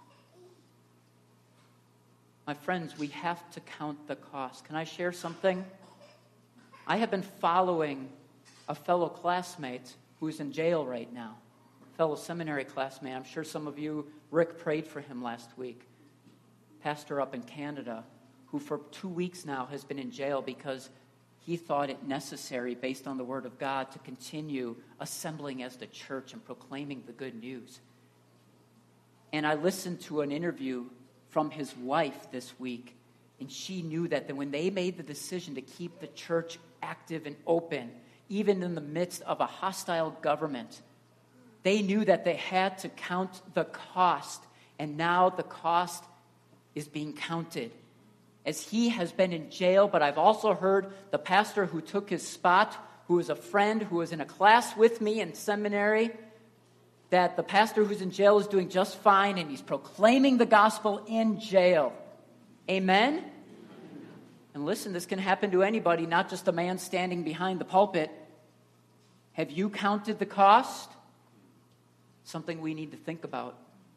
My friends, we have to count the cost. Can I share something? I have been following a fellow classmate who's in jail right now, a fellow seminary classmate. I'm sure some of you, Rick prayed for him last week. Pastor up in Canada, who for two weeks now has been in jail because he thought it necessary, based on the Word of God, to continue assembling as the church and proclaiming the good news. And I listened to an interview from his wife this week, and she knew that when they made the decision to keep the church active and open, even in the midst of a hostile government, they knew that they had to count the cost, and now the cost is being counted. As he has been in jail, but I've also heard the pastor who took his spot, who is a friend, who was in a class with me in seminary, that the pastor who's in jail is doing just fine, and he's proclaiming the gospel in jail. Amen? And listen, this can happen to anybody, not just a man standing behind the pulpit. Have you counted the cost? Something we need to think about.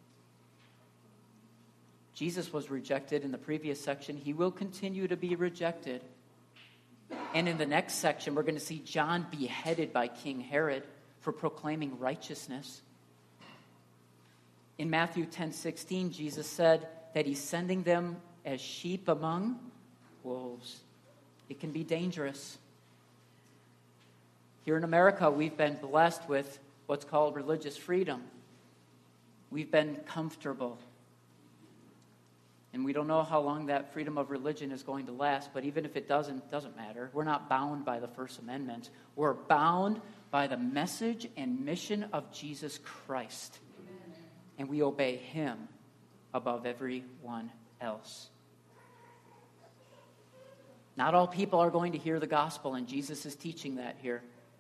Jesus was rejected in the previous section. He will continue to be rejected. And in the next section, we're going to see John beheaded by King Herod for proclaiming righteousness. In Matthew ten sixteen, Jesus said that he's sending them as sheep among wolves. It can be dangerous. Here in America, we've been blessed with what's called religious freedom. We've been comfortable. And we don't know how long that freedom of religion is going to last, but even if it doesn't, it doesn't matter. We're not bound by the First Amendment. We're bound by the message and mission of Jesus Christ. Amen. And we obey him above everyone else. Not all people are going to hear the gospel, and Jesus is teaching that here.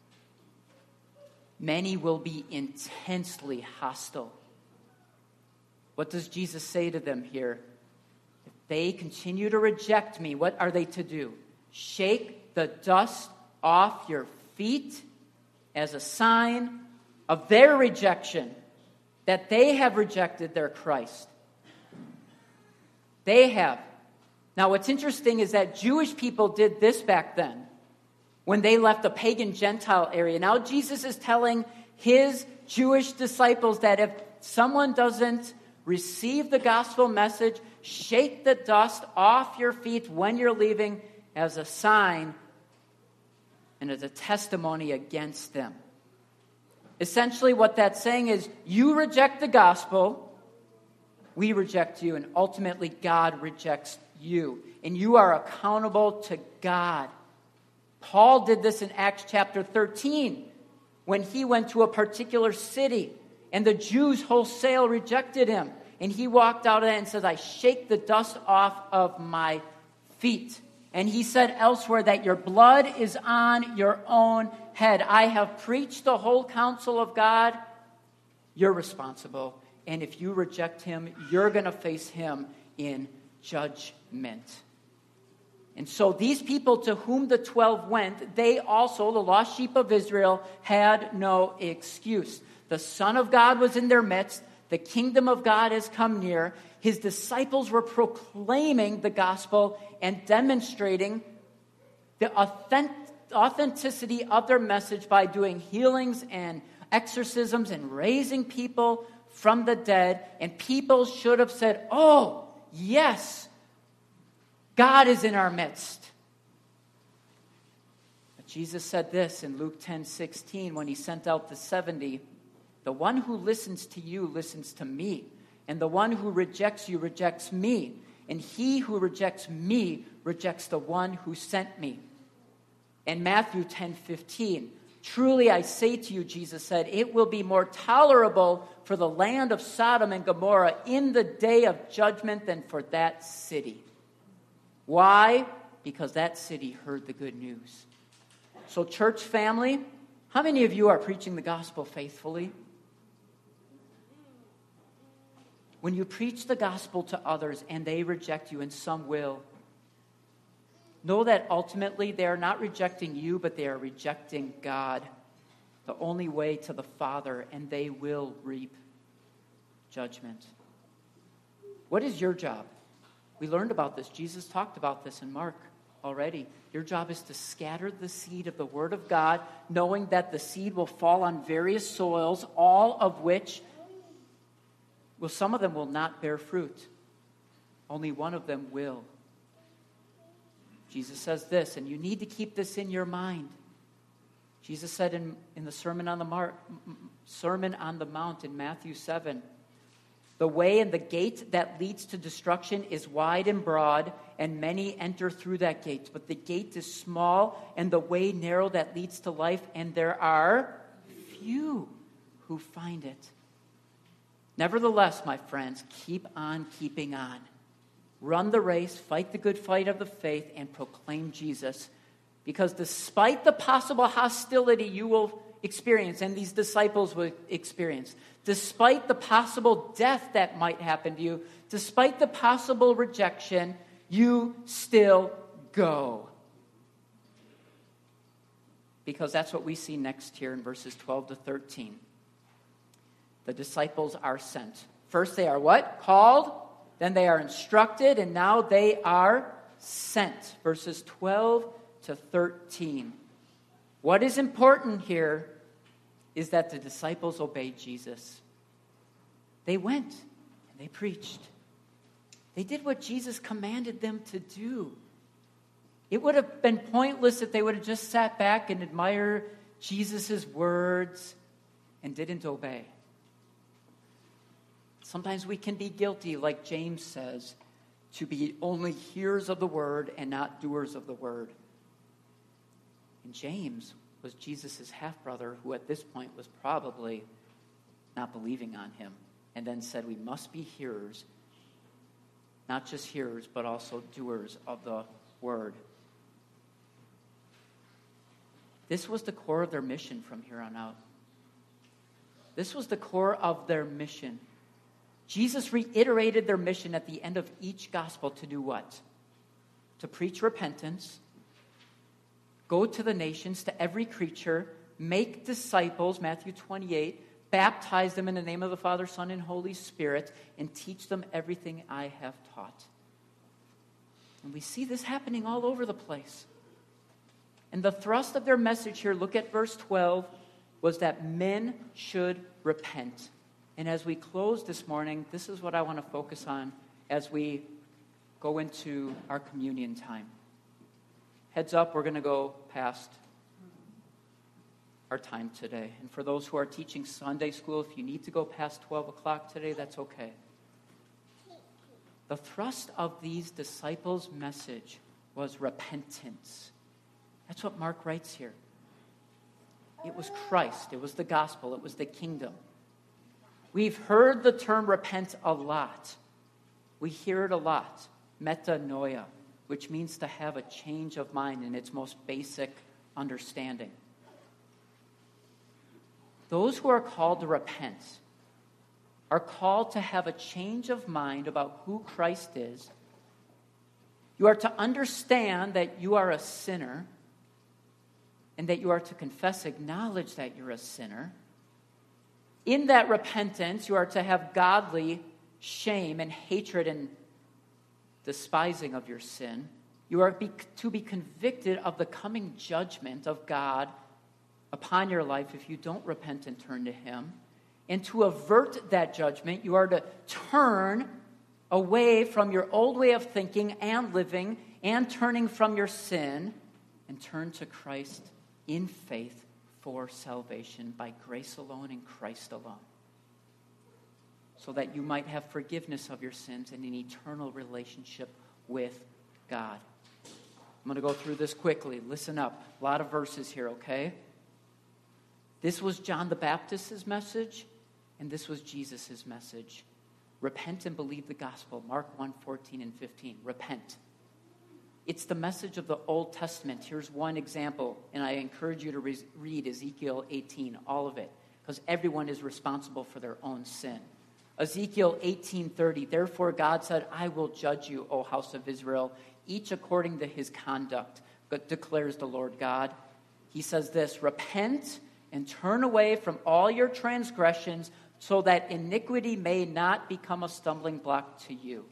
Many will be intensely hostile. What does Jesus say to them here? If they continue to reject me, what are they to do? Shake the dust off your feet as a sign of their rejection, that they have rejected their Christ. They have. Now, what's interesting is that Jewish people did this back then when they left the pagan Gentile area. Now, Jesus is telling his Jewish disciples that if someone doesn't Receive the gospel message. Shake the dust off your feet when you're leaving as a sign and as a testimony against them. Essentially, what that's saying is, you reject the gospel, we reject you, and ultimately God rejects you. And you are accountable to God. Paul did this in Acts chapter thirteen when he went to a particular city and the Jews wholesale rejected him. And he walked out of that and says, I shake the dust off of my feet. And he said elsewhere that your blood is on your own head. I have preached the whole counsel of God. You're responsible. And if you reject him, you're going to face him in judgment. And so these people to whom the twelve went, they also, the lost sheep of Israel, had no excuse. The Son of God was in their midst. The kingdom of God has come near. His disciples were proclaiming the gospel and demonstrating the authenticity of their message by doing healings and exorcisms and raising people from the dead. And people should have said, oh, yes, God is in our midst. But Jesus said this in Luke ten sixteen when he sent out the seventy, the one who listens to you listens to me, and the one who rejects you rejects me, and he who rejects me rejects the one who sent me. And Matthew ten fifteen, truly I say to you, Jesus said, it will be more tolerable for the land of Sodom and Gomorrah in the day of judgment than for that city. Why? Because that city heard the good news. So church family, how many of you are preaching the gospel faithfully? When you preach the gospel to others and they reject you, and some will, know that ultimately they are not rejecting you, but they are rejecting God, the only way to the Father, and they will reap judgment. What is your job? We learned about this. Jesus talked about this in Mark already. Your job is to scatter the seed of the Word of God, knowing that the seed will fall on various soils, all of which, well, some of them will not bear fruit. Only one of them will. Jesus says this, and you need to keep this in your mind. Jesus said in, in the Sermon on the Mar- Sermon on the Mount in Matthew seven, the way and the gate that leads to destruction is wide and broad, and many enter through that gate. But the gate is small, and the way narrow that leads to life, and there are few who find it. Nevertheless, my friends, keep on keeping on. Run the race, fight the good fight of the faith, and proclaim Jesus. Because despite the possible hostility you will experience, and these disciples will experience, despite the possible death that might happen to you, despite the possible rejection, you still go. Because that's what we see next here in verses twelve to thirteen. The disciples are sent. First they are what? Called. Then they are instructed. And now they are sent. Verses twelve to thirteen. What is important here is that the disciples obeyed Jesus. They went and they preached. They did what Jesus commanded them to do. It would have been pointless if they would have just sat back and admired Jesus' words and didn't obey. Sometimes we can be guilty, like James says, to be only hearers of the word and not doers of the word. And James was Jesus' half-brother, who at this point was probably not believing on him, and then said we must be hearers, not just hearers, but also doers of the word. This was the core of their mission from here on out. This was the core of their mission. Jesus reiterated their mission at the end of each gospel to do what? To preach repentance, go to the nations, to every creature, make disciples, Matthew twenty-eight, baptize them in the name of the Father, Son, and Holy Spirit, and teach them everything I have taught. And we see this happening all over the place. And the thrust of their message here, look at verse twelve, was that men should repent. And as we close this morning, this is what I want to focus on as we go into our communion time. Heads up, we're going to go past our time today. And for those who are teaching Sunday school, if you need to go past twelve o'clock today, that's okay. The thrust of these disciples' message was repentance. That's what Mark writes here. It was Christ. It was the gospel. It was the kingdom. We've heard the term repent a lot. We hear it a lot. Metanoia, which means to have a change of mind in its most basic understanding. Those who are called to repent are called to have a change of mind about who Christ is. You are to understand that you are a sinner and that you are to confess, acknowledge that you're a sinner. In that repentance, you are to have godly shame and hatred and despising of your sin. You are be, to be convicted of the coming judgment of God upon your life if you don't repent and turn to Him. And to avert that judgment, you are to turn away from your old way of thinking and living and turning from your sin and turn to Christ in faith for salvation by grace alone in Christ alone, so that you might have forgiveness of your sins and an eternal relationship with God. I'm going to go through this quickly. Listen up. A lot of verses here, okay? This was John the Baptist's message, and this was Jesus' message. Repent and believe the gospel. Mark one, fourteen and fifteen. Repent. It's the message of the Old Testament. Here's one example, and I encourage you to re- read Ezekiel eighteen, all of it, because everyone is responsible for their own sin. Ezekiel eighteen thirty, therefore God said, I will judge you, O house of Israel, each according to his conduct, declares the Lord God. He says this, repent and turn away from all your transgressions so that iniquity may not become a stumbling block to you.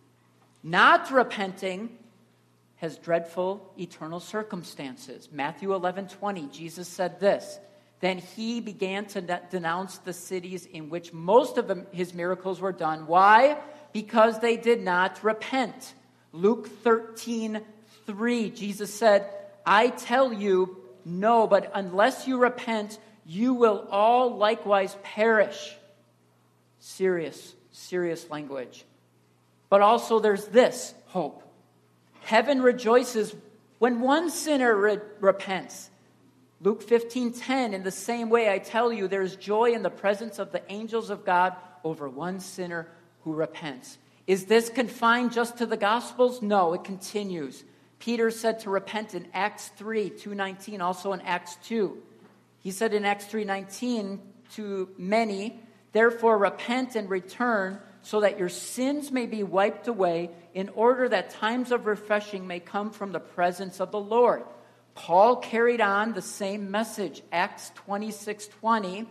Not repenting has dreadful eternal circumstances. Matthew eleven twenty, Jesus said this, then he began to denounce the cities in which most of the, his miracles were done. Why? Because they did not repent. Luke thirteen three, Jesus said, I tell you, no, but unless you repent, you will all likewise perish. Serious, serious language. But also there's this hope. Heaven rejoices when one sinner re- repents. Luke fifteen ten, in the same way I tell you, there is joy in the presence of the angels of God over one sinner who repents. Is this confined just to the Gospels? No, it continues. Peter said to repent in Acts three, two nineteen, also in Acts two. He said in Acts three nineteen to many, therefore repent and return so that your sins may be wiped away in order that times of refreshing may come from the presence of the Lord. Paul carried on the same message, Acts twenty-six twenty.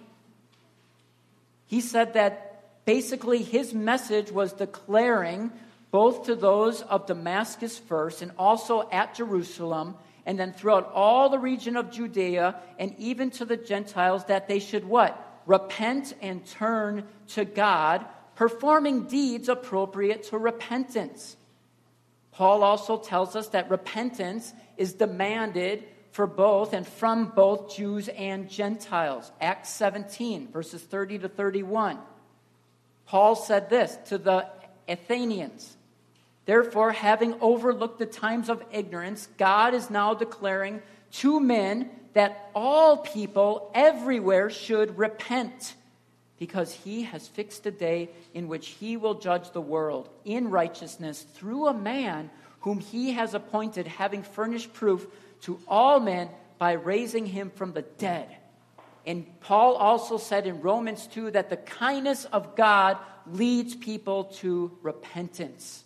He said that basically his message was declaring both to those of Damascus first and also at Jerusalem and then throughout all the region of Judea and even to the Gentiles that they should what? Repent and turn to God, performing deeds appropriate to repentance. Paul also tells us that repentance is demanded for both and from both Jews and Gentiles. Acts seventeen, verses thirty to thirty-one. Paul said this to the Athenians. Therefore, having overlooked the times of ignorance, God is now declaring to men that all people everywhere should repent, because he has fixed a day in which he will judge the world in righteousness through a man whom he has appointed, having furnished proof to all men by raising him from the dead. And Paul also said in Romans two that the kindness of God leads people to repentance.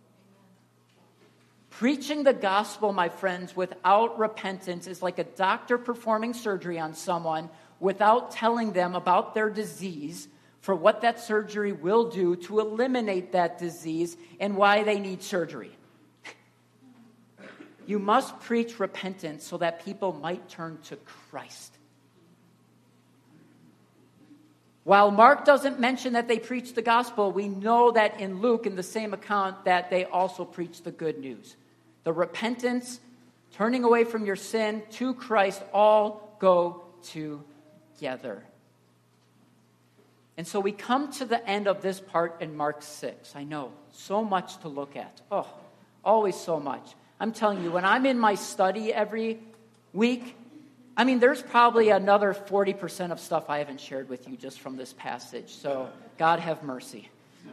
Preaching the gospel, my friends, without repentance is like a doctor performing surgery on someone without telling them about their disease, for what that surgery will do to eliminate that disease and why they need surgery. You must preach repentance so that people might turn to Christ. While Mark doesn't mention that they preached the gospel, we know that in Luke, in the same account, that they also preached the good news. The repentance, turning away from your sin to Christ, all go together. And so we come to the end of this part in Mark six. I know, so much to look at. Oh, always so much. I'm telling you, when I'm in my study every week, I mean, there's probably another forty percent of stuff I haven't shared with you just from this passage. So God have mercy.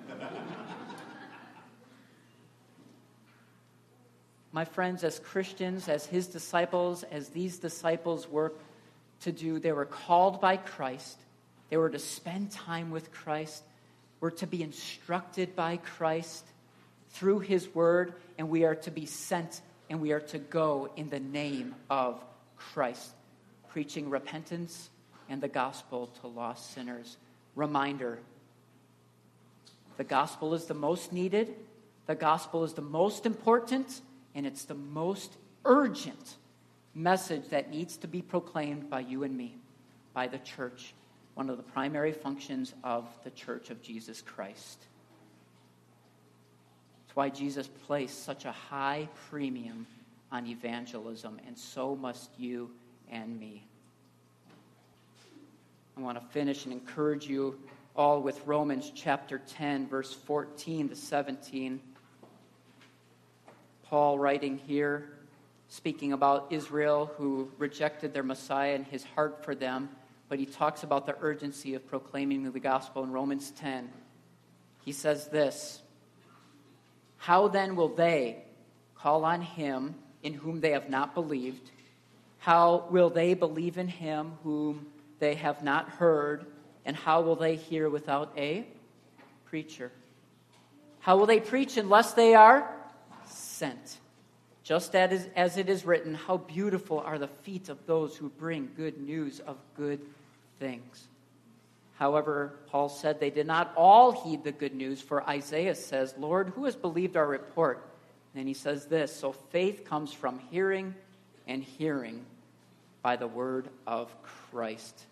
My friends, as Christians, as his disciples, as these disciples were to do, they were called by Christ. They were to spend time with Christ. We're to be instructed by Christ through his word, and we are to be sent, and we are to go in the name of Christ, preaching repentance and the gospel to lost sinners. Reminder, the gospel is the most needed, the gospel is the most important, and it's the most urgent message that needs to be proclaimed by you and me, by the church, one of the primary functions of the Church of Jesus Christ. That's why Jesus placed such a high premium on evangelism, and so must you and me. I want to finish and encourage you all with Romans chapter ten, verse fourteen to seventeen. Paul writing here, speaking about Israel who rejected their Messiah and his heart for them, but he talks about the urgency of proclaiming the gospel in Romans ten. He says this, "How then will they call on him in whom they have not believed? How will they believe in him whom they have not heard? And how will they hear without a preacher? How will they preach unless they are sent? Just as, as it is written, how beautiful are the feet of those who bring good news of good things." However, Paul said they did not all heed the good news, for Isaiah says, "Lord, who has believed our report?" And he says this, "So faith comes from hearing, and hearing by the word of Christ."